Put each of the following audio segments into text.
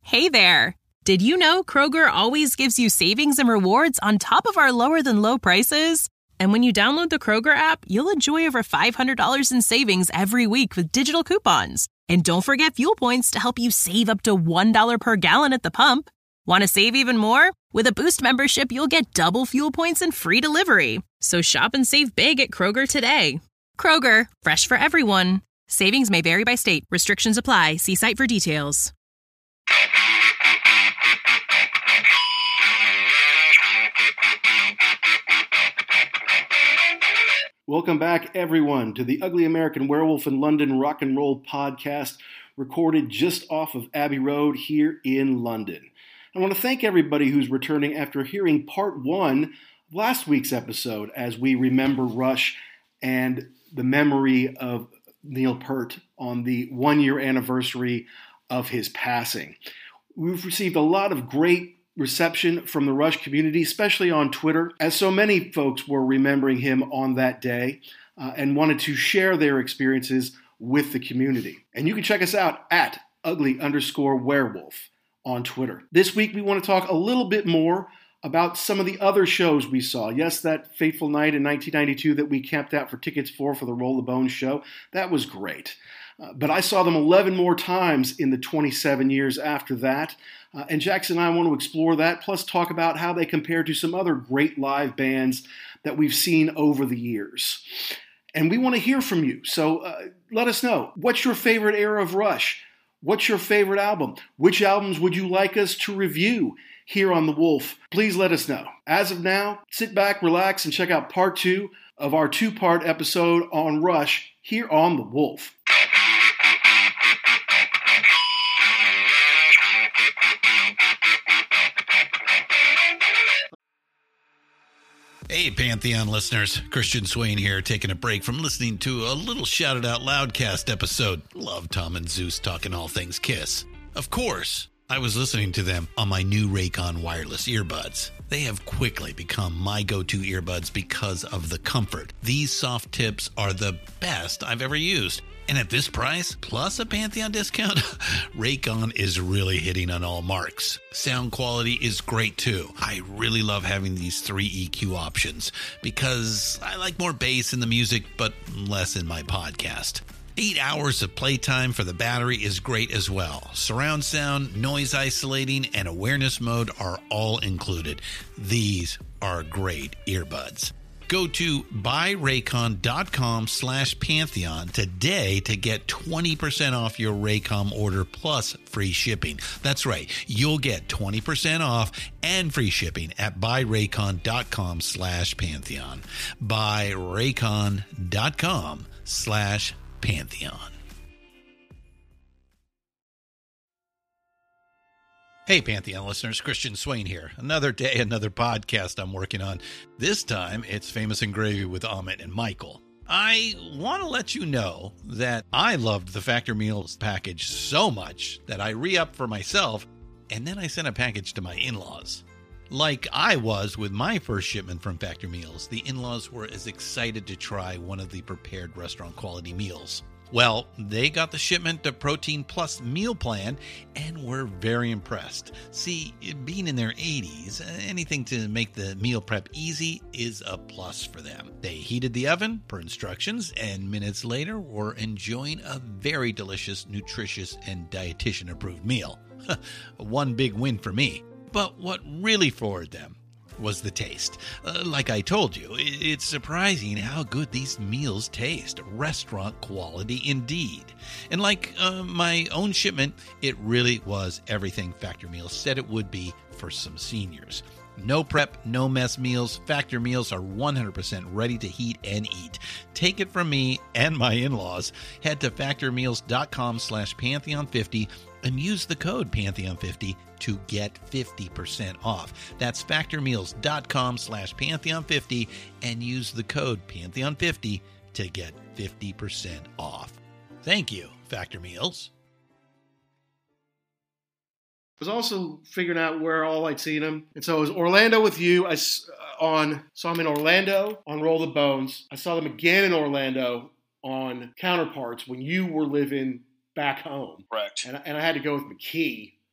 Hey there! Did you know Kroger always gives you savings and rewards on top of our lower-than-low prices? And when you download the Kroger app, you'll enjoy over $500 in savings every week with digital coupons. And don't forget fuel points to help you save up to $1 per gallon at the pump. Want to save even more? With a Boost membership, you'll get double fuel points and free delivery. So shop and save big at Kroger today. Kroger, fresh for everyone. Savings may vary by state. Restrictions apply. See site for details. Welcome back, everyone, to the Ugly American Werewolf in London rock and roll podcast, recorded just off of Abbey Road here in London. I want to thank everybody who's returning after hearing part one of last week's episode as we remember Rush and the memory of Neil Peart on the 1-year anniversary of his passing. We've received a lot of great reception from the Rush community, especially on Twitter, as so many folks were remembering him on that day and wanted to share their experiences with the community. And you can check us out at ugly_werewolf on Twitter. This week we want to talk a little bit more about some of the other shows we saw. Yes, that fateful night in 1992 that we camped out for tickets for the Roll the Bones show, that was great. But I saw them 11 more times in the 27 years after that. And Jackson and I want to explore that, plus talk about how they compare to some other great live bands that we've seen over the years. And we want to hear from you. So let us know. What's your favorite era of Rush? What's your favorite album? Which albums would you like us to review here on The Wolf? Please let us know. As of now, sit back, relax, and check out part 2 of our 2-part episode on Rush here on The Wolf. Hey, Pantheon listeners. Christian Swain here, taking a break from listening to a little Shouted Out Loudcast episode. Love Tom and Zeus talking all things Kiss. Of course, I was listening to them on my new Raycon wireless earbuds. They have quickly become my go-to earbuds because of the comfort. These soft tips are the best I've ever used. And at this price, plus a Pantheon discount, Raycon is really hitting on all marks. Sound quality is great too. I really love having these 3 EQ options because I like more bass in the music, but less in my podcast. 8 hours of playtime for the battery is great as well. Surround sound, noise isolating, and awareness mode are all included. These are great earbuds. Go to buyraycon.com/Pantheon today to get 20% off your Raycom order plus free shipping. That's right. You'll get 20% off and free shipping at buyraycon.com/Pantheon. buyraycon.com/Pantheon. Hey, Pantheon listeners, Christian Swain here. Another day, another podcast I'm working on. This time, it's Famous and Gravy with Amit and Michael. I want to let you know that I loved the Factor Meals package so much that I re-upped for myself, and then I sent a package to my in-laws. Like I was with my first shipment from Factor Meals, the in-laws were as excited to try one of the prepared restaurant quality meals. Well, they got the shipment of Protein Plus meal plan and were very impressed. See, being in their 80s, anything to make the meal prep easy is a plus for them. They heated the oven per instructions and minutes later were enjoying a very delicious, nutritious, and dietitian-approved meal. One big win for me. But what really floored them was the taste. Like I told you, it's surprising how good these meals taste. Restaurant quality indeed. And like my own shipment, it really was everything Factor Meals said it would be for some seniors. No prep, no mess meals. Factor Meals are 100% ready to heat and eat. Take it from me and my in-laws. Head to factormeals.com/Pantheon50 and use the code Pantheon50 to get 50% off. That's factormeals.com/Pantheon50 and use the code Pantheon50 to get 50% off. Thank you, Factor Meals. I was also figuring out where all I'd seen him. And so it was Orlando with you. I saw him in Orlando on Roll the Bones. I saw them again in Orlando on Counterparts when you were living back home. Correct. And I had to go with McKee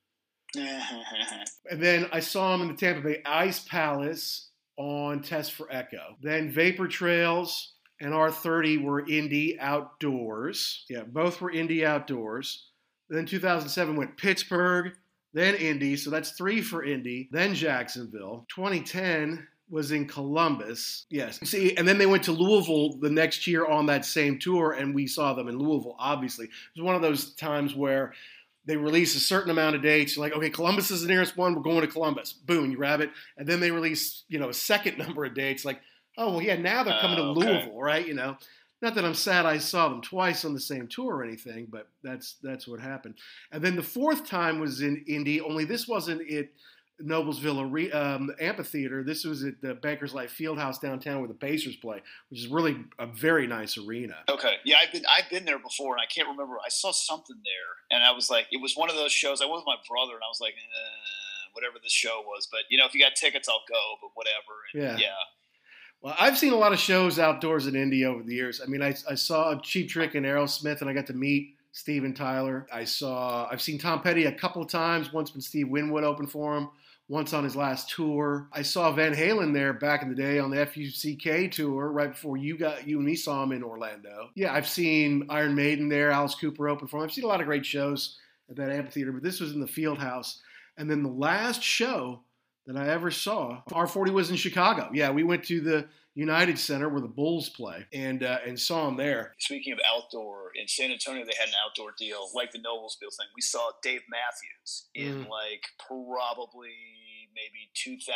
And then I saw him in the Tampa Bay Ice Palace on Test for Echo. Then Vapor Trails and R30 were Indy outdoors. Yeah, both were Indy outdoors. Then 2007 went Pittsburgh, then Indy. So that's 3 for Indy. Then Jacksonville. 2010 was in Columbus. Yes. See, and then they went to Louisville the next year on that same tour, and we saw them in Louisville, obviously. It was one of those times where they release a certain amount of dates. You're like, okay, Columbus is the nearest one. We're going to Columbus. Boom, you grab it. And then they release, a second number of dates. Like, oh, well, yeah, now they're coming to Louisville, right? Not that I'm sad I saw them twice on the same tour or anything, but that's what happened. And then the fourth time was in Indy, only this wasn't at Noblesville Amphitheater. This was at the Bankers Life Fieldhouse downtown where the Pacers play, which is really a very nice arena. Okay, yeah, I've been there before, and I can't remember. I saw something there, and I was like, it was one of those shows. I went with my brother, and I was like, whatever this show was. But if you got tickets, I'll go. But whatever. And, yeah. Well, I've seen a lot of shows outdoors in Indy over the years. I mean, I saw Cheap Trick and Aerosmith, and I got to meet Steven Tyler. I've seen Tom Petty a couple of times. Once when Steve Winwood opened for him. Once on his last tour. I saw Van Halen there back in the day on the FUCK tour right before you and me saw him in Orlando. Yeah, I've seen Iron Maiden there, Alice Cooper open for him. I've seen a lot of great shows at that amphitheater, but this was in the Fieldhouse. And then the last show that I ever saw, R40 was in Chicago. Yeah, we went to the United Center where the Bulls play and saw him there. Speaking of outdoor, in San Antonio they had an outdoor deal like the Noblesville thing. We saw Dave Matthews in probably maybe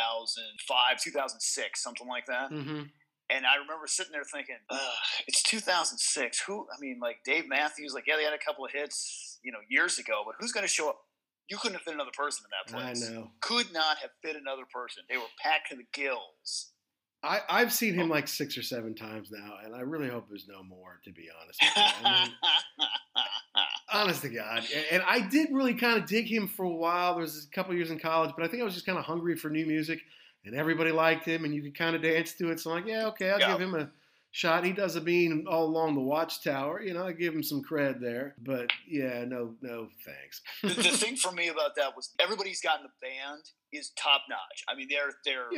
2005, 2006, something like that. Mm-hmm. And I remember sitting there thinking, it's 2006. Dave Matthews, yeah, they had a couple of hits, years ago, but who's going to show up? You couldn't have fit another person in that place. I know. Could not have fit another person. They were packed to the gills. I've seen him 6 or 7 times now, and I really hope there's no more, to be honest with you. Honest to God. And I did really kind of dig him for a while. There was a couple years in college, but I think I was just kind of hungry for new music, and everybody liked him, and you could kind of dance to it. So I'm like, yeah, okay, I'll give him a shot. He does a bean all along the Watchtower. I give him some cred there. But, yeah, no thanks. The thing for me about that was everybody's got in the band is top notch. I mean, they're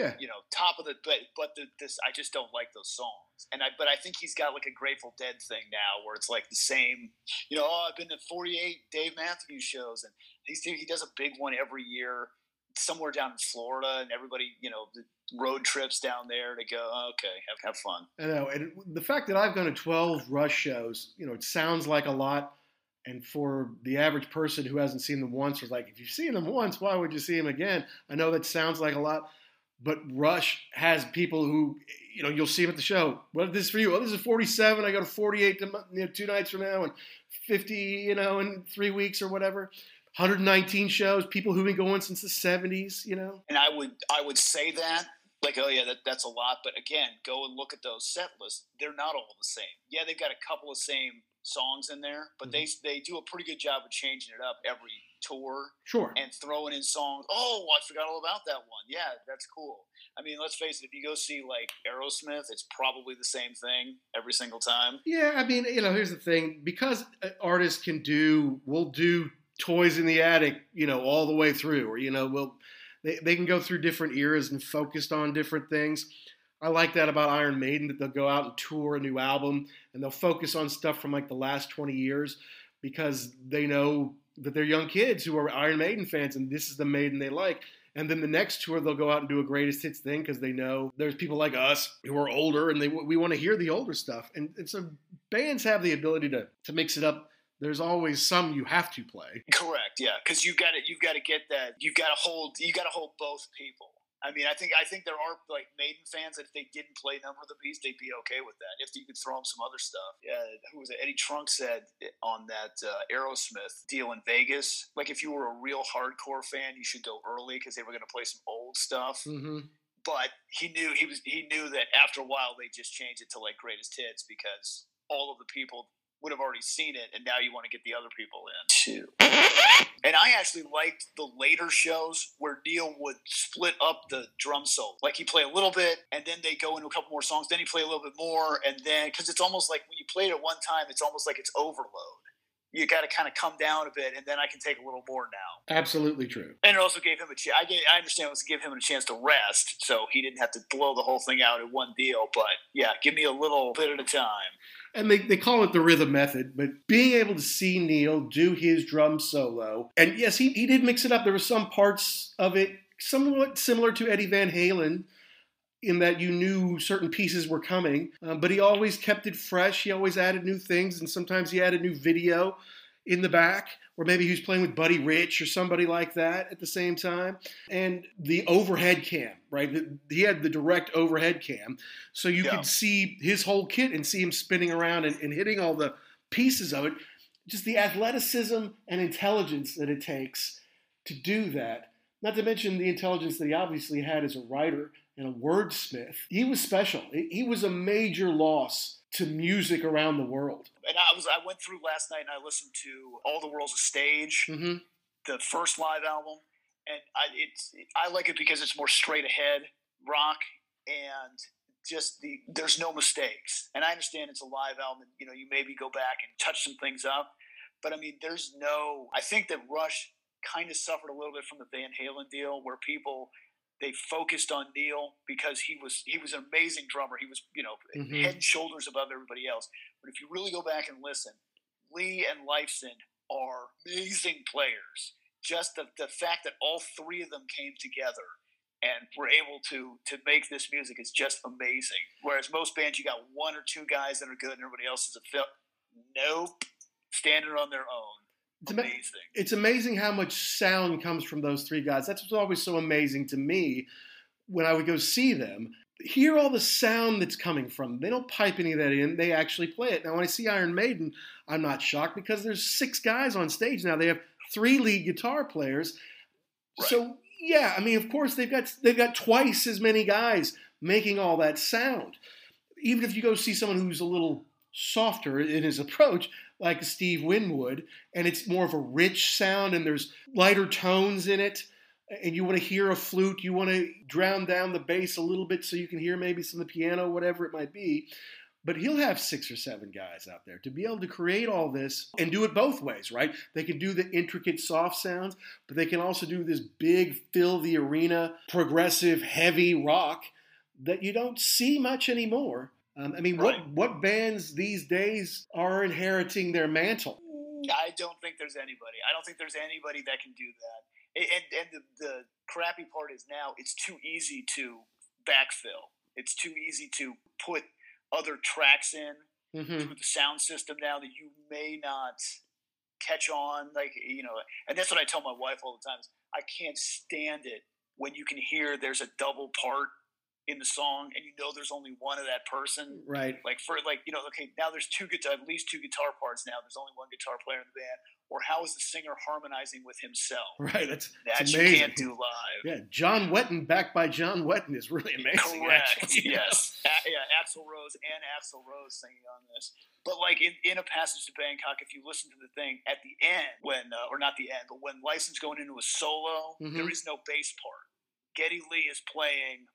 top of the but this I just don't like those songs. But I think he's got a Grateful Dead thing now where it's the same. I've been to 48 Dave Matthews shows, and he does a big one every year somewhere down in Florida, and everybody the road trips down there to go. Okay, have fun. I know, and the fact that I've gone to 12 Rush shows, it sounds like a lot. And for the average person who hasn't seen them once, was if you've seen them once, why would you see them again? I know that sounds like a lot, but Rush has people who, you'll see them at the show. What is this for you? Oh, this is 47. I go to 48 2 nights from now, and 50, in 3 weeks or whatever. 119 shows, people who've been going since the 70s, And I would say that, that's a lot. But again, go and look at those set lists. They're not all the same. Yeah, they've got a couple of same songs in there, but they do a pretty good job of changing it up every tour. Sure. And throwing in songs. Oh, I forgot all about that one. Yeah, that's cool. I mean, let's face it, if you go see Aerosmith, it's probably the same thing every single time. Yeah, I mean, here's the thing. Because artists will do Toys in the Attic, all the way through, or, they can go through different eras and focused on different things. I like that about Iron Maiden, that they'll go out and tour a new album and they'll focus on stuff from the last 20 years because they know that they're young kids who are Iron Maiden fans and this is the Maiden they like. And then the next tour, they'll go out and do a greatest hits thing because they know there's people like us who are older and we want to hear the older stuff. And so bands have the ability to mix it up. There's always some you have to play. Correct, yeah, because you've got to get that. You got to hold both people. I mean, I think there are Maiden fans that if they didn't play Number of the Beast, they'd be okay with that. If you could throw them some other stuff. Yeah, who was it? Eddie Trunk said on that Aerosmith deal in Vegas, if you were a real hardcore fan, you should go early because they were going to play some old stuff. Mm-hmm. But he knew that after a while they just changed it to greatest hits because all of the people would have already seen it, and now you want to get the other people in too. And I actually liked the later shows where Neil would split up the drum solo. He'd play a little bit, and then they go into a couple more songs, then he'd play a little bit more, and then, because it's almost like when you play it at one time, it's almost like it's overload. you got to kind of come down a bit, and then I can take a little more now. Absolutely true. And it also gave him a chance. I understand it was to give him a chance to rest, so he didn't have to blow the whole thing out in one deal. But yeah, give me a little bit at a time. And they call it the rhythm method, but being able to see Neil do his drum solo, and yes, he did mix it up. There were some parts of it somewhat similar to Eddie Van Halen, in that you knew certain pieces were coming, but he always kept it fresh. He always added new things, and sometimes he added new video in the back, or maybe he was playing with Buddy Rich or somebody like that at the same time. And the overhead cam, right? He had the direct overhead cam, so you could see his whole kit and see him spinning around and hitting all the pieces of it. Just the athleticism and intelligence that it takes to do that. Not to mention the intelligence that he obviously had as a writer and a wordsmith. He was special. He was a major loss to music around the world. And I went through last night and I listened to All the World's a Stage, the first live album, and I like it because it's more straight ahead rock, and just there's no mistakes. And I understand it's a live album, you maybe go back and touch some things up, but I mean, I think that Rush kind of suffered a little bit from the Van Halen deal, where they focused on Neil because he was an amazing drummer. He was, head and shoulders above everybody else. But if you really go back and listen, Lee and Lifeson are amazing players. Just the fact that all three of them came together and were able to make this music is just amazing. Whereas most bands, you got one or two guys that are good and everybody else is a fit. Nope. Standing on their own. It's amazing how much sound comes from those three guys. That's what's always so amazing to me when I would go see them. Hear all the sound that's coming from them. They don't pipe any of that in. They actually play it. Now, when I see Iron Maiden, I'm not shocked because there's 6 guys on stage now. They have 3 lead guitar players. Right. So, yeah, I mean, of course, they've got twice as many guys making all that sound. Even if you go see someone who's a little softer in his approach, like Steve Winwood, and it's more of a rich sound and there's lighter tones in it, and you want to hear a flute, you want to drown down the bass a little bit so you can hear maybe some of the piano, whatever it might be. But he'll have 6 or 7 guys out there to be able to create all this and do it both ways, right? They can do the intricate soft sounds, but they can also do this big, fill the arena, progressive, heavy rock that you don't see much anymore. What bands these days are inheriting their mantle? I don't think there's anybody. I don't think there's anybody that can do that. And the crappy part is now it's too easy to backfill. It's too easy to put other tracks in through the sound system now that you may not catch on. And that's what I tell my wife all the time is I can't stand it when you can hear there's a double part in the song and there's only one of that person, right? Okay, now there's at least 2 guitar parts now, there's only one guitar player in the band. Or how is the singer harmonizing with himself? Right, that's amazing. You can't do live. Yeah, John Wetton backed by John Wetton is really amazing. Correct. Actually, yes. Axl Rose singing on this. But in A Passage to Bangkok, if you listen to the thing at the end, when or not the end, but when Lyson's going into a solo, there is no bass part. Geddy Lee is playing.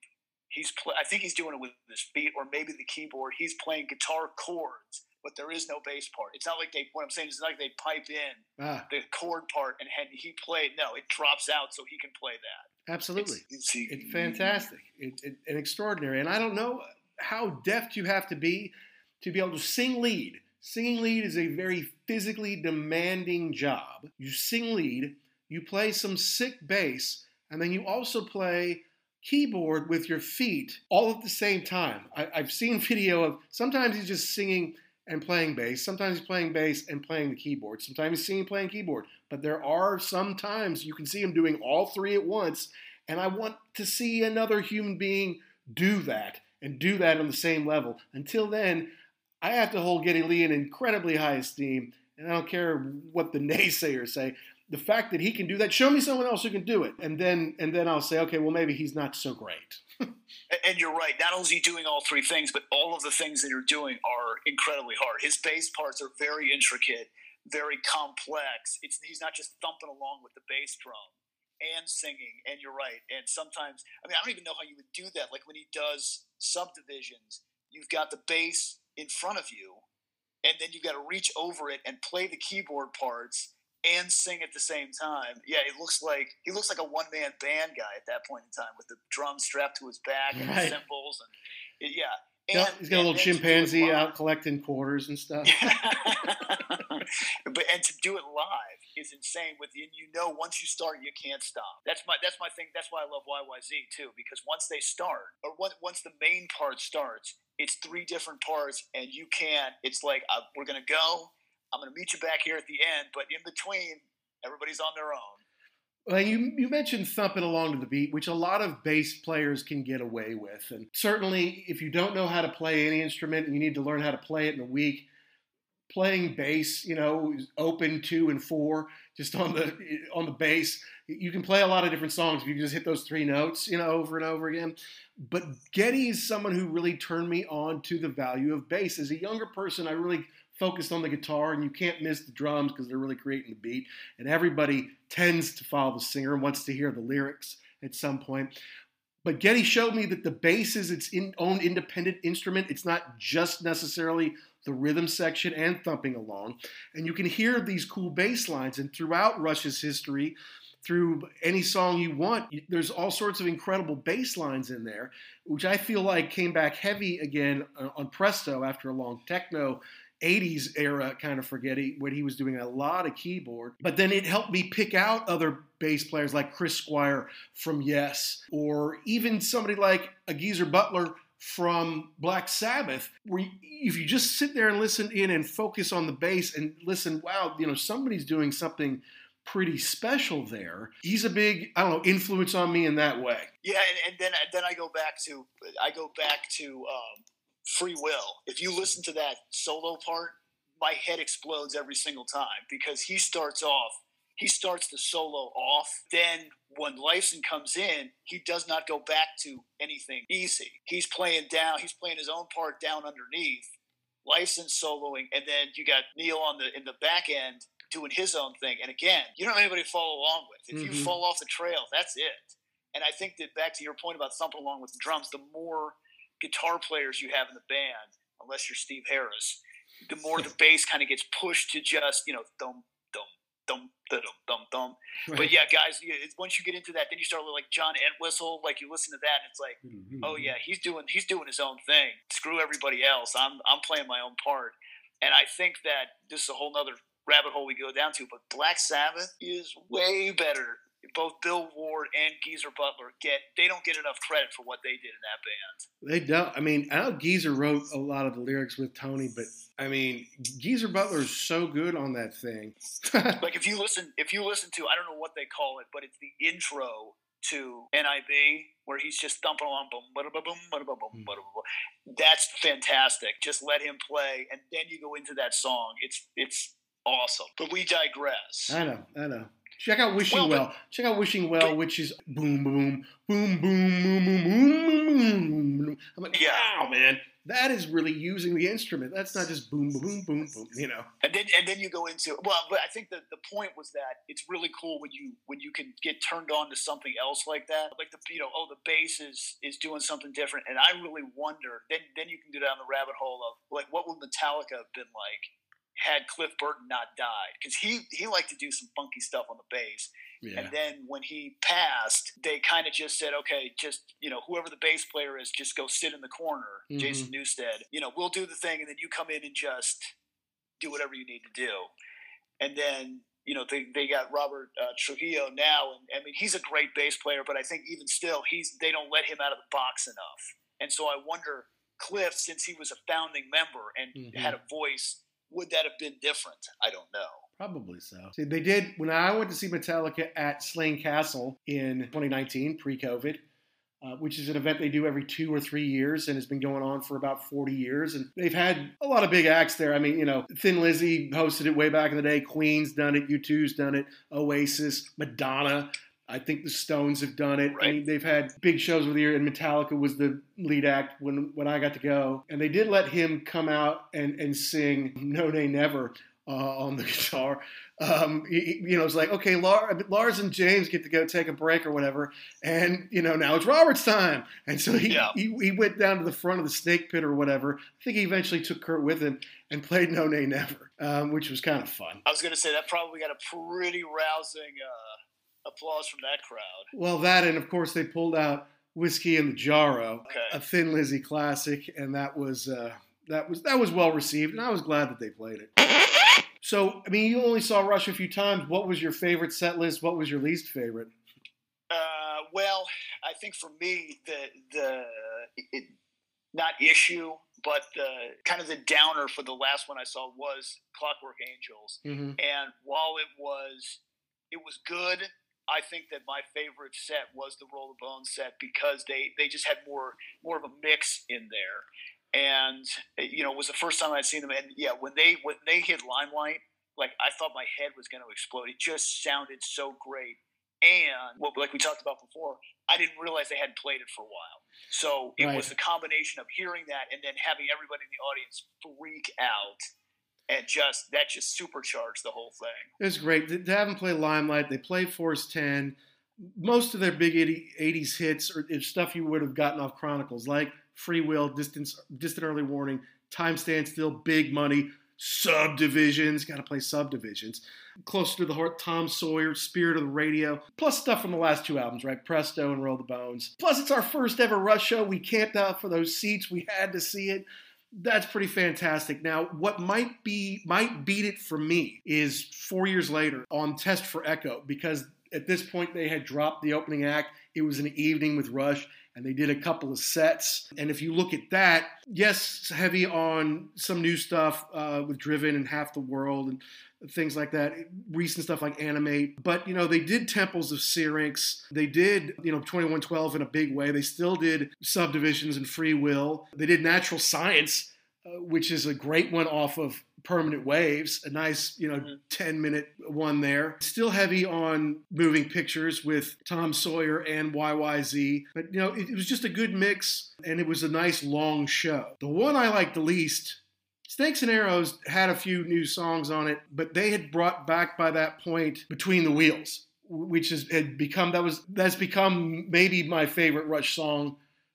I think he's doing it with his feet or maybe the keyboard. He's playing guitar chords, but there is no bass part. It's not like what I'm saying is not like they pipe in the chord part and he played. No, it drops out so he can play that. Absolutely. It's fantastic. It's extraordinary. And I don't know how deft you have to be able to sing lead. Singing lead is a very physically demanding job. You sing lead, you play some sick bass, and then you also play keyboard with your feet all at the same time. I've seen video of sometimes he's just singing and playing bass. Sometimes he's playing bass and playing the keyboard. Sometimes he's singing and playing keyboard. But there are some times you can see him doing all 3 at once. And I want to see another human being do that and do that on the same level. Until then, I have to hold Geddy Lee in incredibly high esteem. And I don't care what the naysayers say. The fact that he can do that, show me someone else who can do it. And then I'll say, okay, well, maybe he's not so great. And you're right. Not only is he doing all 3 things, but all of the things that you're doing are incredibly hard. His bass parts are very intricate, very complex. He's not just thumping along with the bass drum and singing. And you're right. And sometimes, I don't even know how you would do that. Like when he does subdivisions, you've got the bass in front of you, and then you got to reach over it and play the keyboard parts and sing at the same time. Yeah, he looks like a one-man band guy at that point in time with the drums strapped to his back and the cymbals and yeah. And, he's got a little chimpanzee out collecting quarters and stuff. But to do it live is insane. Once you start, you can't stop. That's my thing. That's why I love YYZ too, because once they start, or once the main part starts, it's 3 different parts, and you can't. It's like we're gonna go. I'm gonna meet you back here at the end, but in between, everybody's on their own. Well, you mentioned thumping along to the beat, which a lot of bass players can get away with. And certainly, if you don't know how to play any instrument and you need to learn how to play it in a week, playing bass, is open 2 and 4, just on the bass. You can play a lot of different songs if you can just hit those 3 notes, over and over again. But Geddy is someone who really turned me on to the value of bass. As a younger person, I really focused on the guitar, and you can't miss the drums because they're really creating the beat. And everybody tends to follow the singer and wants to hear the lyrics at some point. But Geddy showed me that the bass is its own independent instrument. It's not just necessarily the rhythm section and thumping along. And you can hear these cool bass lines. And throughout Rush's history, through any song you want, there's all sorts of incredible bass lines in there, which I feel like came back heavy again on Presto after a long techno 80s era kind of for Geddy, when he was doing a lot of keyboard. But then it helped me pick out other bass players like Chris Squire from Yes, or even somebody like a Geezer Butler from Black Sabbath, where if you just sit there and listen in and focus on the bass and listen, wow, somebody's doing something pretty special there. He's a big, influence on me in that way. Yeah, and then I go back to Free Will. If you listen to that solo part, my head explodes every single time, because he starts the solo off. Then when Lifeson comes in, he does not go back to anything easy. He's playing his own part down underneath, Lifeson soloing, and then you got Neil in the back end doing his own thing. And again, you don't have anybody to follow along with. If you fall off the trail, that's it. And I think that, back to your point about thumping along with the drums, the more guitar players you have in the band, unless you're Steve Harris, the more the bass kind of gets pushed to just, dum, dum, dum, dum, dum, dum. Right. But yeah, guys, once you get into that, then you start with like John Entwistle, like you listen to that and it's like, oh yeah, he's doing his own thing. Screw everybody else. I'm playing my own part. And I think that this is a whole nother rabbit hole we go down to, but Black Sabbath is way better. Both Bill Ward and Geezer Butler they don't get enough credit for what they did in that band. They don't. I mean, I know Geezer wrote a lot of the lyrics with Tony, but I mean, Geezer Butler is so good on that thing. Like if you listen to, I don't know what they call it, but it's the intro to NIB where he's just thumping along, boom, boom, boom, boom, boom, boom. That's fantastic. Just let him play, and then you go into that song. It's awesome. But we digress. I know. Check out Wishing Well. Check out Wishing Well, which is boom, boom, boom, boom, boom, boom, boom, boom. I'm like, wow, man, that is really using the instrument. That's not just boom, boom, boom, boom, And then you go into, but I think the point was that it's really cool when you can get turned on to something else like that, like the bass is doing something different, and I really wonder. Then you can go down the rabbit hole of like, what would Metallica have been like had Cliff Burton not died, because he liked to do some funky stuff on the bass. Yeah. And then when he passed, they kind of just said, okay, just, whoever the bass player is, just go sit in the corner, Jason Newsted. We'll do the thing, and then you come in and just do whatever you need to do. And then, they got Robert Trujillo now, and I mean, he's a great bass player, but I think even still, they don't let him out of the box enough. And so I wonder, Cliff, since he was a founding member and had a voice, would that have been different? I don't know. Probably so. See, they did, when I went to see Metallica at Slane Castle in 2019, pre-COVID, which is an event they do every 2 or 3 years and has been going on for about 40 years. And they've had a lot of big acts there. I mean, Thin Lizzy hosted it way back in the day. Queen's done it. U2's done it. Oasis, Madonna. I think the Stones have done it. Right. I mean, they've had big shows over the year, and Metallica was the lead act when I got to go. And they did let him come out and sing No Nay Never on the guitar. It's like, okay, Lars and James get to go take a break or whatever. And, now it's Robert's time. And so he went down to the front of the snake pit or whatever. I think he eventually took Kurt with him. and played No Nay Never, which was kind of fun. I was going to say that probably got a pretty rousing applause from that crowd. Well, that, and of course they pulled out Whiskey in the Jarro, a Thin Lizzy classic, and that was well received, and I was glad that they played it. So, I mean, you only saw Rush a few times. What was your favorite set list? What was your least favorite? Well, I think for me, not issue, but the kind of the downer for the last one I saw was Clockwork Angels. Mm-hmm. And while it was good, I think that my favorite set was the Roll the Bones set because they just had more of a mix in there. And, you know, it was the first time I'd seen them. And, yeah, when they hit Limelight, like, I thought my head was going to explode. It just sounded so great. And, like we talked about before, I didn't realize they hadn't played it for a while. So it was the combination of hearing that and then having everybody in the audience freak out. And that just supercharged the whole thing. It was great. They haven't played Limelight. They played Force 10. Most of their big 80s hits are stuff you would have gotten off Chronicles, like Free Will, Distant Early Warning, Time Stand Still, Big Money, Subdivisions. Got to play Subdivisions. Closer to the Heart, Tom Sawyer, Spirit of the Radio. Plus stuff from the last two albums, right? Presto and Roll the Bones. Plus it's our first ever Rush show. We camped out for those seats. We had to see it. That's pretty fantastic. Now, what might beat it for me is 4 years later on Test for Echo, because at this point they had dropped the opening act. It was an evening with Rush, and they did a couple of sets. And if you look at that, yes, heavy on some new stuff with Driven and Half the World and things like that, recent stuff like Animate. But, you know, they did Temples of Syrinx. They did, 2112 in a big way. They still did Subdivisions and Free Will. They did Natural Science, which is a great one off of Permanent Waves, a nice, 10-minute one there. Still heavy on Moving Pictures with Tom Sawyer and YYZ. But, it was just a good mix, and it was a nice long show. The one I liked the least, Snakes and Arrows, had a few new songs on it, but they had brought back by that point Between the Wheels, which that's become maybe my favorite Rush song.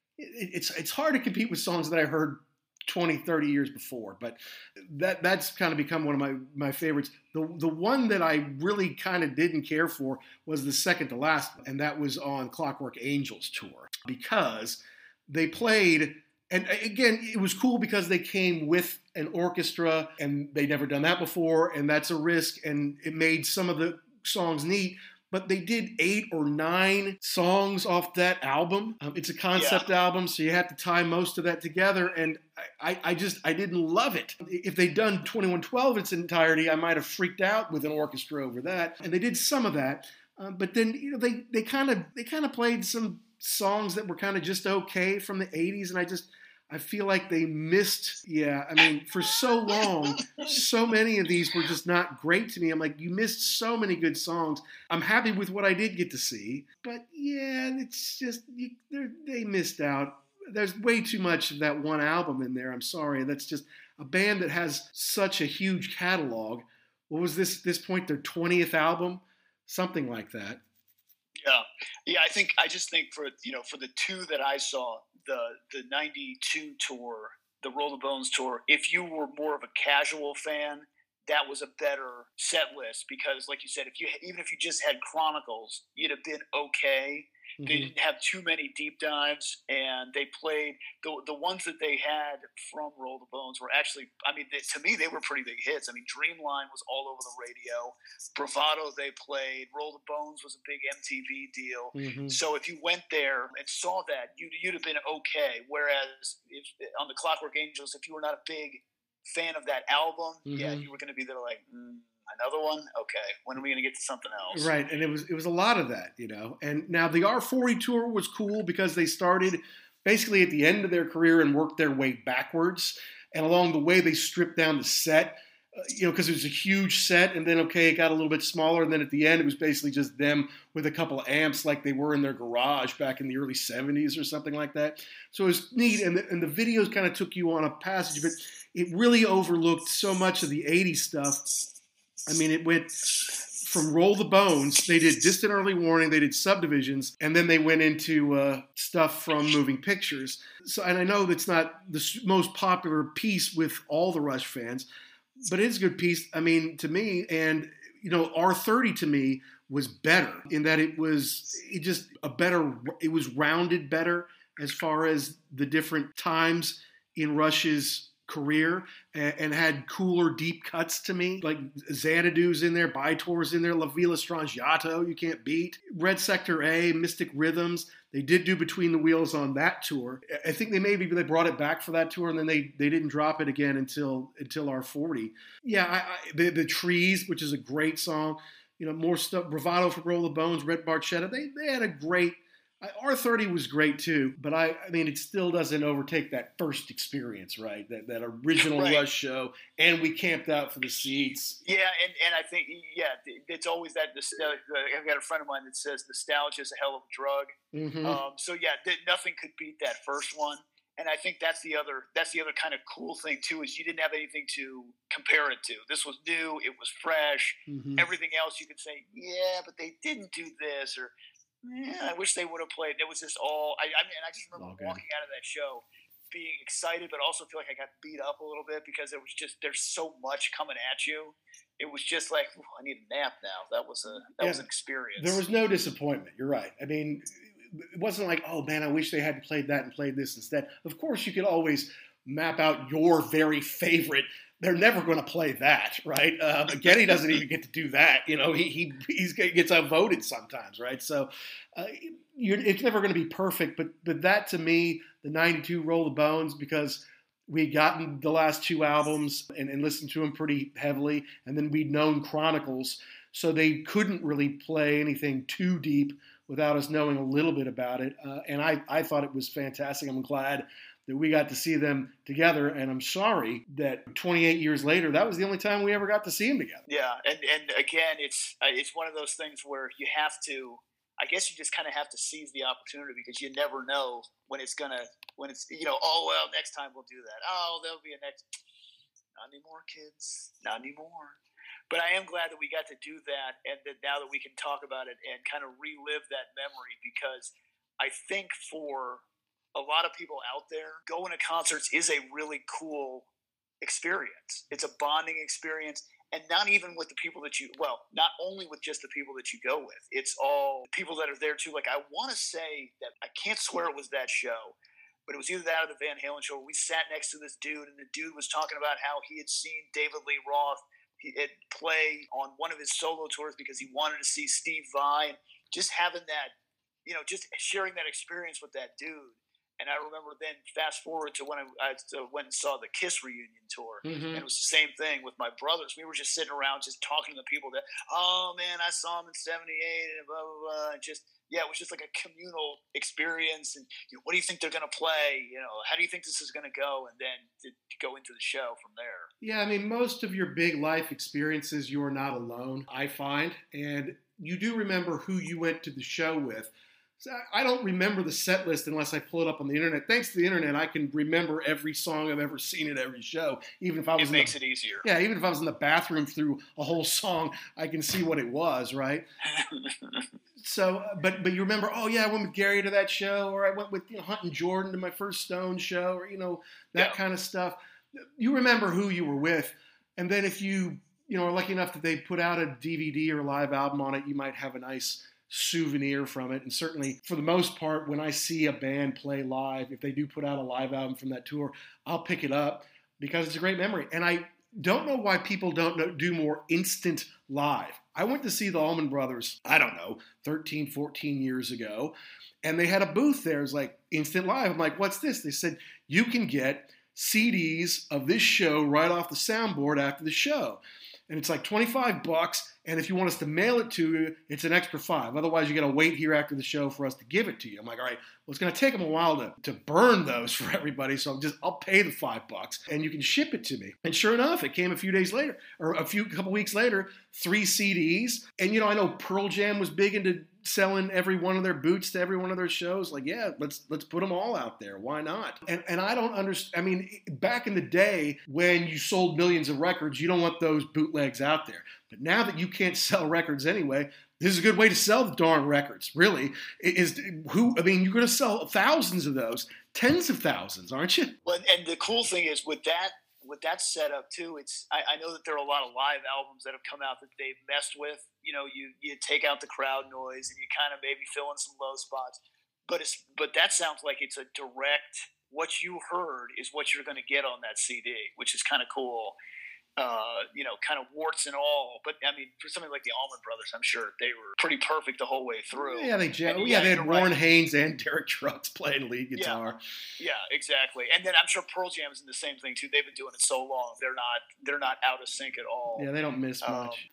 It's hard to compete with songs that I heard 20, 30 years before, but that's kind of become one of my favorites. The one that I really kind of didn't care for was the second to last, and that was on Clockwork Angels tour, because they played, and again, it was cool because they came with an orchestra, and they'd never done that before, and that's a risk, and it made some of the songs neat. But they did 8 or 9 songs off that album. It's a concept album, so you have to tie most of that together. And I didn't love it. If they'd done 2112 in its entirety, I might have freaked out with an orchestra over that. And they did some of that. But then they kind of played some songs that were kind of just okay from the 80s, and I feel like they missed, for so long, so many of these were just not great to me. I'm like, you missed so many good songs. I'm happy with what I did get to see, but it's just, they missed out. There's way too much of that one album in there. I'm sorry. That's just a band that has such a huge catalog. What was this point, their 20th album? Something like that. Yeah. I just think for the two that I saw, the 92 tour, the Roll the Bones tour, if you were more of a casual fan, that was a better set list, because like you said, even if you just had Chronicles, you'd have been okay. Mm-hmm. They didn't have too many deep dives, and they played the ones that they had from Roll the Bones were actually, to me, they were pretty big hits. Dreamline was all over the radio. Bravado they played. Roll the Bones was a big MTV deal. Mm-hmm. So if you went there and saw that, you'd have been okay. Whereas on the Clockwork Angels, if you were not a big fan of that album, mm-hmm. You were going to be there like, another one? Okay. When are we going to get to something else? Right. And it was a lot of that, And now the R40 tour was cool because they started basically at the end of their career and worked their way backwards. And along the way, they stripped down the set, because it was a huge set. And then, it got a little bit smaller. And then at the end, it was basically just them with a couple of amps like they were in their garage back in the early 70s or something like that. So it was neat. And the videos kind of took you on a passage, but it really overlooked so much of the 80s stuff. It went from Roll the Bones, they did Distant Early Warning, they did Subdivisions, and then they went into stuff from Moving Pictures. So, and I know that's not the most popular piece with all the Rush fans, but it's a good piece, I mean, to me. And, you know, R30 to me was better in that it was rounded better as far as the different times in Rush's career, and had cooler deep cuts to me. Like Xanadu's in there, Bytor's in there, La Villa Strangiato, you can't beat. Red Sector A, Mystic Rhythms, they did do Between the Wheels on that tour. I think they brought it back for that tour, and then they didn't drop it again until R40. Yeah, the Trees, which is a great song. You know, more stuff. Bravado for Roll the Bones, Red Barchetta. They had a great. R30 was great too, but I mean, it still doesn't overtake that first experience, right? That original Rush show, and we camped out for the seats. Yeah, and I think, it's always that. I've got a friend of mine that says nostalgia is a hell of a drug. Mm-hmm. So nothing could beat that first one. And I think that's the other kind of cool thing too, is you didn't have anything to compare it to. This was new, it was fresh. Mm-hmm. Everything else you could say, yeah, but they didn't do this, or yeah, I wish they would have played. It was just all. I mean, I just remember walking out of that show being excited, but also feel like I got beat up a little bit because it was just, there's so much coming at you. It was just like, I need a nap now. That was an experience. There was no disappointment. You're right. I mean, it wasn't like, oh man, I wish they had played that and played this instead. Of course, you could always map out your very favorite. They're never going to play that, right? Getty doesn't even get to do that. You know, he gets outvoted sometimes, right? So it's never going to be perfect. But that, to me, the 92 Roll the Bones, because we'd gotten the last two albums and listened to them pretty heavily, and then we'd known Chronicles, so they couldn't really play anything too deep without us knowing a little bit about it. And I thought it was fantastic. I'm glad that we got to see them together, and I'm sorry that 28 years later, that was the only time we ever got to see them together. Yeah, and again, it's one of those things where you have to, I guess you just kind of have to seize the opportunity, because you never know when it's, you know, oh, well, next time we'll do that. Oh, there'll be a next, not anymore, kids, not anymore. But I am glad that we got to do that, and that now that we can talk about it and kind of relive that memory, because I think for a lot of people out there, going to concerts is a really cool experience. It's a bonding experience, and not even with the people that not only with just the people that you go with. It's all people that are there too. Like, I want to say that, I can't swear it was that show, but it was either that or the Van Halen show. We sat next to this dude, and the dude was talking about how he had seen David Lee Roth play on one of his solo tours because he wanted to see Steve Vai, and just having that, you know, just sharing that experience with that dude. And I remember then, fast forward to when I went and saw the Kiss reunion tour. Mm-hmm. And it was the same thing with my brothers. We were just sitting around just talking to people that, oh man, I saw him in 78 and blah, blah, blah. And just, it was just like a communal experience. And, you know, what do you think they're going to play? You know, how do you think this is going to go? And then to go into the show from there. Yeah, I mean, most of your big life experiences, you are not alone, I find. And you do remember who you went to the show with. I don't remember the set list unless I pull it up on the internet. Thanks to the internet, I can remember every song I've ever seen at every show. Even if I was it easier. Yeah, even if I was in the bathroom through a whole song, I can see what it was, right? So, but you remember, oh yeah, I went with Gary to that show, or I went with Hunt and Jordan to my first Stone show, or that kind of stuff. You remember who you were with, and then if you are lucky enough that they put out a DVD or a live album on it, you might have a nice souvenir from it. And certainly, for the most part, when I see a band play live, if they do put out a live album from that tour, I'll pick it up because it's a great memory. And I don't know why people don't do more instant live. I went to see the Allman Brothers, 13, 14 years ago, and they had a booth there. It was like instant live. I'm like, what's this? They said, you can get CDs of this show right off the soundboard after the show. And it's like $25, and if you want us to mail it to you, it's an extra $5. Otherwise, you got to wait here after the show for us to give it to you. I'm like, all right, well, it's going to take them a while to burn those for everybody, so I'll pay the $5, and you can ship it to me. And sure enough, it came a few days later, or couple weeks later, 3 CDs. And I know Pearl Jam was big into selling every one of their boots to every one of their shows. Like, yeah, let's put them all out there. Why not? And I don't understand. I mean, back in the day when you sold millions of records, you don't want those bootlegs out there. But now that you can't sell records anyway, this is a good way to sell the darn records, really. You're going to sell thousands of those, tens of thousands, aren't you? Well, and the cool thing is with that setup too, I know that there are a lot of live albums that have come out that they've messed with. You know, you take out the crowd noise and you kind of maybe fill in some low spots. But that sounds like it's a direct, what you heard is what you're going to get on that CD, which is kind of cool. Kind of warts and all. But I mean, for something like the Allman Brothers, I'm sure they were pretty perfect the whole way through. Yeah, they had Warren Haynes and Derek Trucks playing lead guitar. Yeah, exactly. And then I'm sure Pearl Jam is in the same thing too. They've been doing it so long, they're not out of sync at all. Yeah, they don't miss much.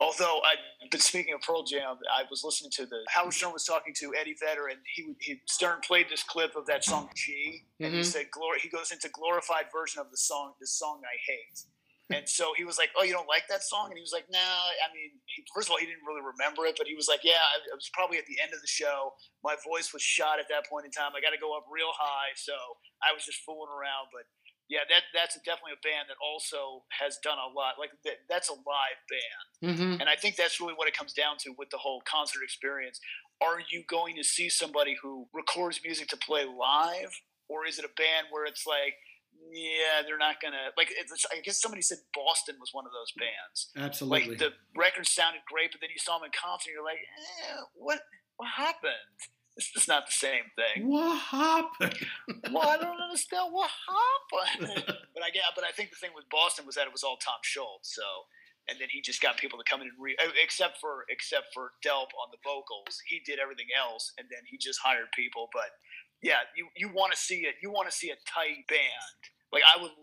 But speaking of Pearl Jam, I was listening to Howard Stern was talking to Eddie Vedder, and Stern played this clip of that song G, and he said he goes into glorified version of this song I hate. And so he was like, "Oh, you don't like that song?" And he was like, "No, I mean, first of all, he didn't really remember it, but he was like, yeah, it was probably at the end of the show. My voice was shot at that point in time. I got to go up real high, so I was just fooling around." But yeah, that's definitely a band that also has done a lot. Like that's a live band, and I think that's really what it comes down to with the whole concert experience. Are you going to see somebody who records music to play live, or is it a band where it's like, yeah, they're not going to – like, I guess somebody said Boston was one of those bands. Absolutely. Like, the record sounded great, but then you saw them in concert, and you're like, what happened? This is not the same thing. What happened? Well, I don't understand what happened. But I think the thing with Boston was that it was all Tom Schultz, so – and then he just got people to come in and except for Delp on the vocals. He did everything else, and then he just hired people, but – yeah, you want to see it. You want to see a tight band. Like I would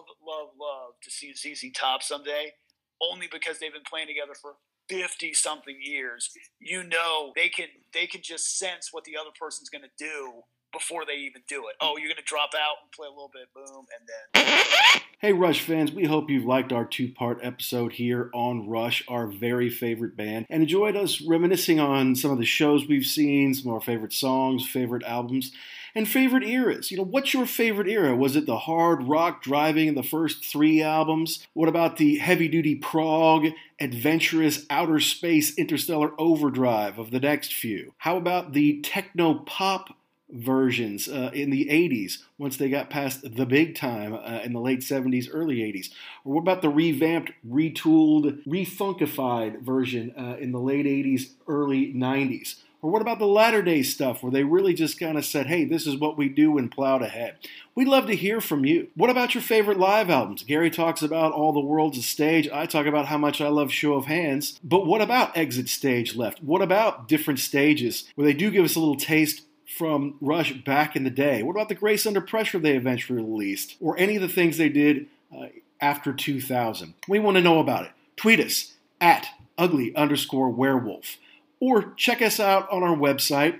love to see ZZ Top someday, only because they've been playing together for 50-something years. You know, they can just sense what the other person's going to do before they even do it. Oh, you're going to drop out and play a little bit, boom, and then... Hey, Rush fans, we hope you've liked our two-part episode here on Rush, our very favorite band, and enjoyed us reminiscing on some of the shows we've seen, some of our favorite songs, favorite albums, and favorite eras. You know, what's your favorite era? Was it the hard rock driving in the first 3 albums? What about the heavy-duty prog, adventurous outer space interstellar overdrive of the next few? How about the techno-pop versions in the 80s once they got past the big time in the late 70s, early 80s? Or what about the revamped, retooled, refunkified version in the late 80s, early 90s? Or what about the latter day stuff where they really just kind of said, hey, this is what we do and plowed ahead? We'd love to hear from you. What about your favorite live albums? Gary talks about All the World's a Stage. I talk about how much I love Show of Hands. But what about Exit Stage Left? What about Different Stages where they do give us a little taste from Rush back in the day? What about the Grace Under Pressure they eventually released? Or any of the things they did after 2000? We want to know about it. Tweet us at ugly_werewolf. Or check us out on our website,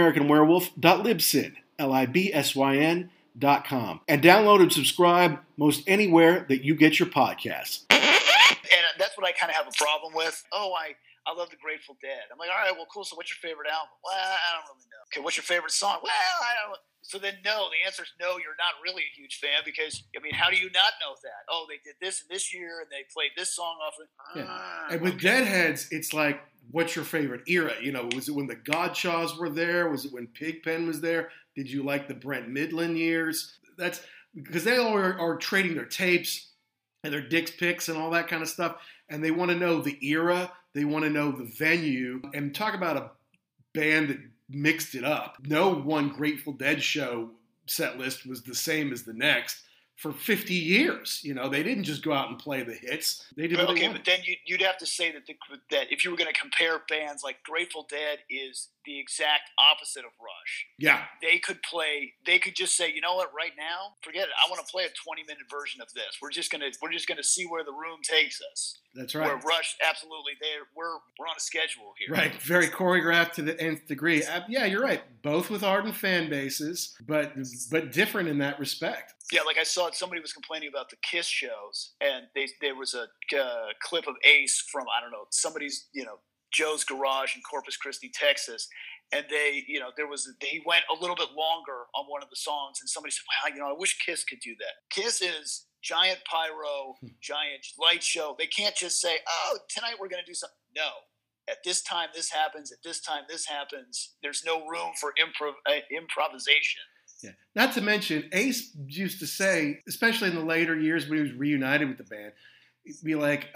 uglyamericanwerewolf.libsyn.com. And download and subscribe most anywhere that you get your podcasts. And that's what I kind of have a problem with. I love the Grateful Dead. I'm like, all right, well, cool. So what's your favorite album? Well, I don't really know. Okay, what's your favorite song? Well, I don't. So then, no, the answer is no, you're not really a huge fan because, I mean, how do you not know that? Oh, they did this in this year and they played this song off of it. And with Deadheads, it's like, what's your favorite era? You know, was it when the Godshaws were there? Was it when Pigpen was there? Did you like the Brent Midland years? That's because they all are trading their tapes and their Dick's picks and all that kind of stuff. And they want to know the era. They want to know the venue. And talk about a band that mixed it up. No one Grateful Dead show set list was the same as the next for 50 years. You know, they didn't just go out and play the hits. They did what they wanted. But then you'd have to say that if you were going to compare bands, like Grateful Dead is the exact opposite of Rush. Yeah. They could just say, you know what, right now, forget it. I want to play a 20-minute version of this. We're just gonna see where the room takes us. That's right. Where Rush, absolutely, we're on a schedule here. Right, very choreographed to the nth degree. Yeah, you're right. Both with ardent fan bases, but different in that respect. Yeah, like I saw somebody was complaining about the Kiss shows, and there was a clip of Ace from, I don't know, somebody's, Joe's Garage in Corpus Christi, Texas. And he went a little bit longer on one of the songs, and somebody said, "Wow, I wish Kiss could do that." Kiss is giant pyro, giant light show. They can't just say, "Oh, tonight we're going to do something." No. At this time, this happens. At this time, this happens. There's no room for improvisation. Yeah. Not to mention, Ace used to say, especially in the later years when he was reunited with the band, he'd be like,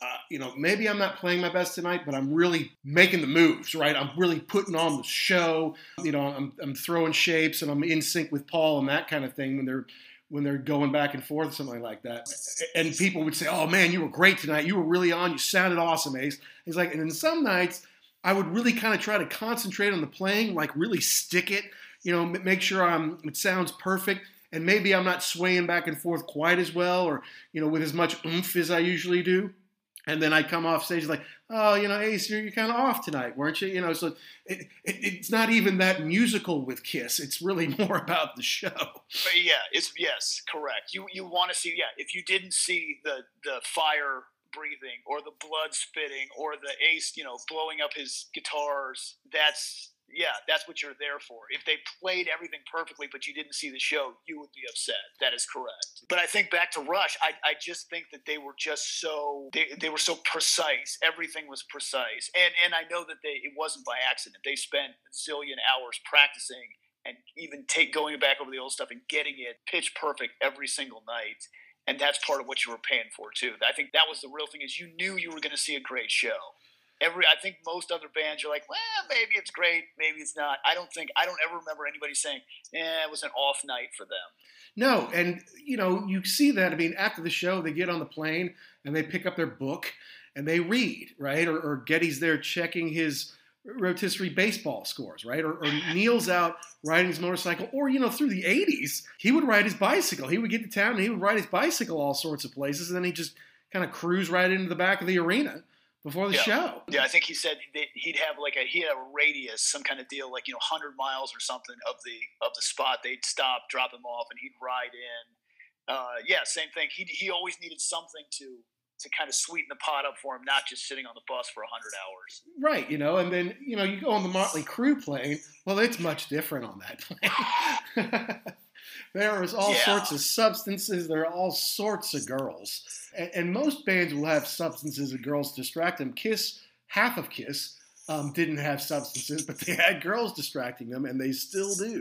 maybe I'm not playing my best tonight, but I'm really making the moves, right? I'm really putting on the show. I'm throwing shapes, and I'm in sync with Paul and that kind of thing when they're going back and forth, something like that. And people would say, "Oh man, you were great tonight. You were really on. You sounded awesome, Ace." He's like, and then some nights I would really kind of try to concentrate on the playing, like really stick it, make sure it sounds perfect. And maybe I'm not swaying back and forth quite as well, or, with as much oomph as I usually do. And then I come off stage like, "Oh, Ace, you're kind of off tonight, weren't you?" So it's not even that musical with Kiss. It's really more about the show. But yeah, yes, correct. You want to see, if you didn't see the fire breathing or the blood spitting or the Ace, blowing up his guitars, that's what you're there for. If they played everything perfectly, but you didn't see the show, you would be upset. That is correct. But I think back to Rush, I just think that they were just they were so precise. Everything was precise. And I know that it wasn't by accident. They spent a zillion hours practicing and even going back over the old stuff and getting it pitch perfect every single night. And that's part of what you were paying for too. I think that was the real thing, is you knew you were going to see a great show. I think most other bands, you're like, well, maybe it's great, maybe it's not. I don't ever remember anybody saying, it was an off night for them. No, and, you see that. I mean, after the show, they get on the plane and they pick up their book and they read, right? Or Geddy's there checking his rotisserie baseball scores, right? Or Neil's out riding his motorcycle. Or, through the 80s, he would ride his bicycle. He would get to town and he would ride his bicycle all sorts of places, and then he'd just kind of cruise right into the back of the arena before the show. Yeah, I think he said he'd have he had a radius, some kind of deal, 100 miles or something of the spot. They'd stop, drop him off, and he'd ride in. Same thing. He always needed something to kind of sweeten the pot up for him, not just sitting on the bus for 100 hours. Right, and then, you go on the Motley Crue plane. Well, it's much different on that plane. There is all sorts of substances. There are all sorts of girls. And most bands will have substances and girls distract them. Kiss, half of Kiss, didn't have substances, but they had girls distracting them, and they still do.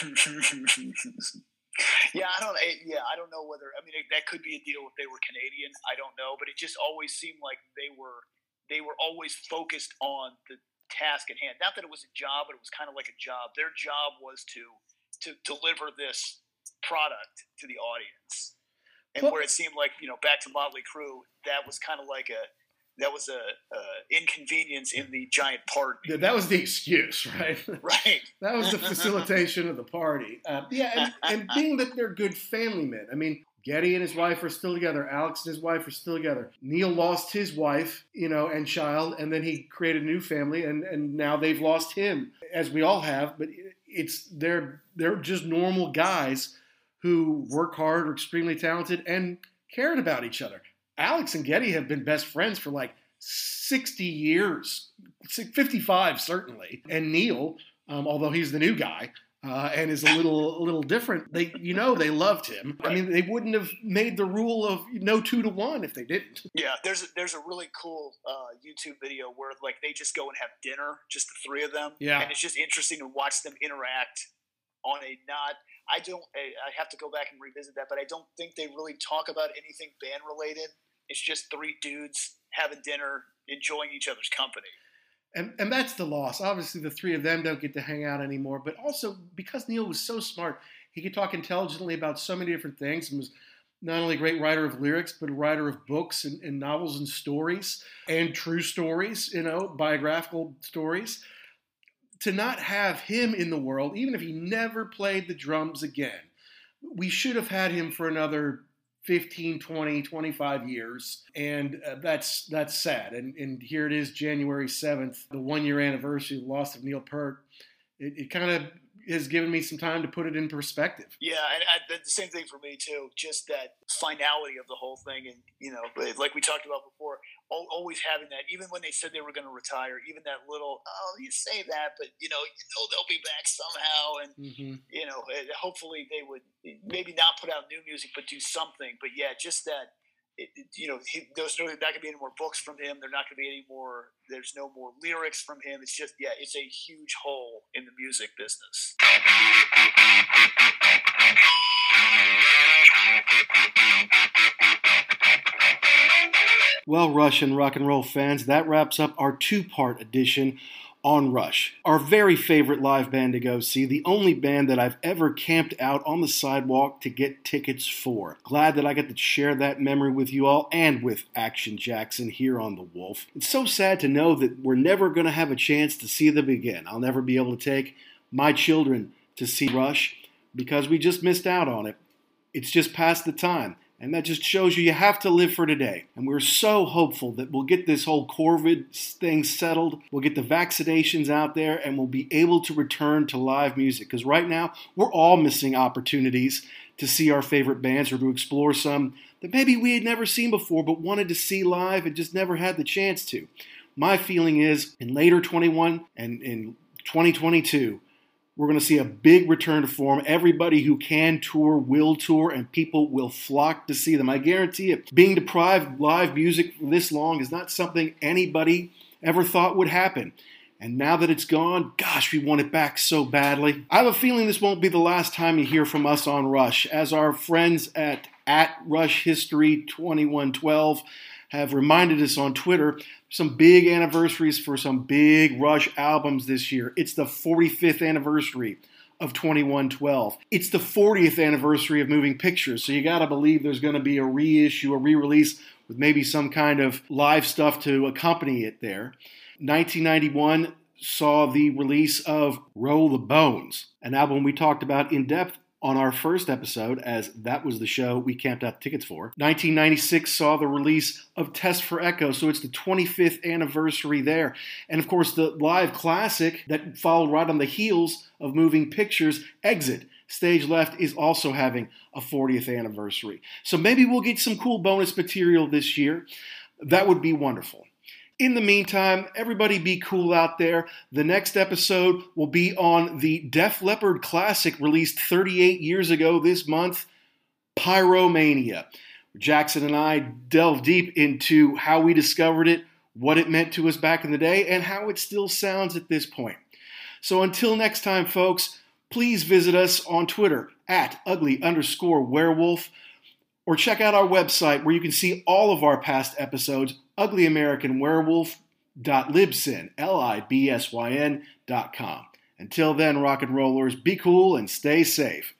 I don't know whether, that could be a deal if they were Canadian. I don't know, but it just always seemed like they were always focused on the task at hand. Not that it was a job, but it was kind of like a job. Their job was to deliver this product to the audience. And where it seemed like, back to Motley Crue, that was kind of like a inconvenience in the giant party. That was the excuse, right? Right. That was the facilitation of the party. And being that they're good family men. I mean, Geddy and his wife are still together. Alex and his wife are still together. Neil lost his wife, and child, and then he created a new family, and now they've lost him, as we all have. But they're just normal guys who work hard, are extremely talented, and cared about each other. Alex and Geddy have been best friends for 60 years, 55 certainly. And Neil, although he's the new guy and is a little different, they loved him. I mean, they wouldn't have made the rule of no 2-1 if they didn't. Yeah, there's a really cool YouTube video where they just go and have dinner, just the three of them. Yeah, and it's just interesting to watch them interact on a not. I have to go back and revisit that, but I don't think they really talk about anything band related. It's just three dudes having dinner, enjoying each other's company. And that's the loss. Obviously, the three of them don't get to hang out anymore. But also, because Neil was so smart, he could talk intelligently about so many different things, and was not only a great writer of lyrics, but a writer of books and novels and stories, and true stories, biographical stories. To not have him in the world, even if he never played the drums again, we should have had him for another 15, 20, 25 years. And that's sad. And here it is, January 7th, the 1-year anniversary of the loss of Neil Peart. It kind of has given me some time to put it in perspective. Yeah, and the same thing for me too. Just that finality of the whole thing, and like we talked about before, always having that. Even when they said they were going to retire, even that little, you say that, but they'll be back somehow, and hopefully they would maybe not put out new music, but do something. But yeah, just that. There's not going to be any more books from him. There's not going to be any more. There's no more lyrics from him. It's just, it's a huge hole in the music business. Well, Rush and rock and roll fans, that wraps up our 2-part edition on Rush, our very favorite live band to go see, the only band that I've ever camped out on the sidewalk to get tickets for. Glad that I got to share that memory with you all and with Action Jackson here on The Wolf. It's so sad to know that we're never going to have a chance to see them again. I'll never be able to take my children to see Rush because we just missed out on it. It's just past the time. And that just shows you have to live for today. And we're so hopeful that we'll get this whole COVID thing settled. We'll get the vaccinations out there and we'll be able to return to live music. Because right now, we're all missing opportunities to see our favorite bands or to explore some that maybe we had never seen before but wanted to see live and just never had the chance to. My feeling is in later 21 and in 2022, we're going to see a big return to form. Everybody who can tour will tour, and people will flock to see them. I guarantee it. Being deprived of live music for this long is not something anybody ever thought would happen. And now that it's gone, gosh, we want it back so badly. I have a feeling this won't be the last time you hear from us on Rush, as our friends at Rush History 2112 have reminded us on Twitter some big anniversaries for some big Rush albums this year. It's the 45th anniversary of 2112. It's the 40th anniversary of Moving Pictures, so you gotta believe there's gonna be a reissue, a re-release with maybe some kind of live stuff to accompany it there. 1991 saw the release of Roll the Bones, an album we talked about in depth on our first episode, as that was the show we camped out tickets for. 1996 saw the release of Test for Echo, so it's the 25th anniversary there. And of course, the live classic that followed right on the heels of Moving Pictures, Exit, Stage Left, is also having a 40th anniversary. So maybe we'll get some cool bonus material this year. That would be wonderful. In the meantime, everybody be cool out there. The next episode will be on the Def Leppard classic released 38 years ago this month, Pyromania. Jackson and I delve deep into how we discovered it, what it meant to us back in the day, and how it still sounds at this point. So until next time, folks, please visit us on Twitter at ugly_werewolf, or check out our website where you can see all of our past episodes, uglyamericanwerewolf.libsyn.com. Until then, rock and rollers, be cool and stay safe.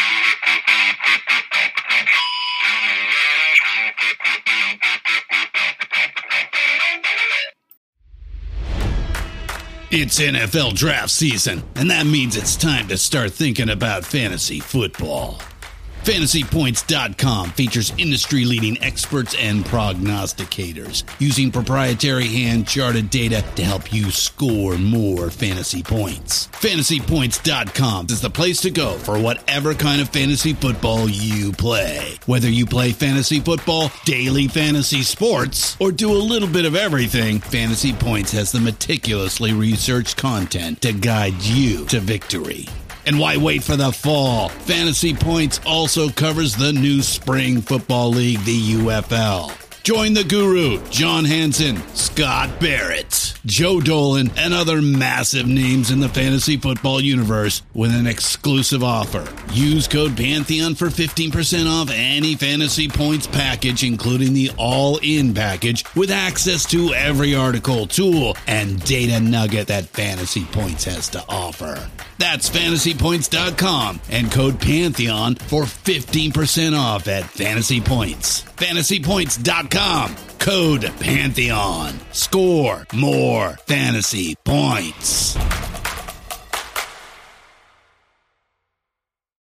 It's NFL draft season, and that means it's time to start thinking about fantasy football. FantasyPoints.com features industry-leading experts and prognosticators using proprietary hand-charted data to help you score more fantasy points. FantasyPoints.com is the place to go for whatever kind of fantasy football you play. Whether you play fantasy football, daily fantasy sports, or do a little bit of everything, Fantasy Points has the meticulously researched content to guide you to victory. And why wait for the fall? Fantasy Points also covers the new spring football league, the UFL. Join the guru, John Hansen, Scott Barrett, Joe Dolan, and other massive names in the fantasy football universe with an exclusive offer. Use code Pantheon for 15% off any Fantasy Points package, including the all-in package, with access to every article, tool, and data nugget that Fantasy Points has to offer. That's FantasyPoints.com and code Pantheon for 15% off at Fantasy Points. FantasyPoints.com, code Pantheon. Score more fantasy points.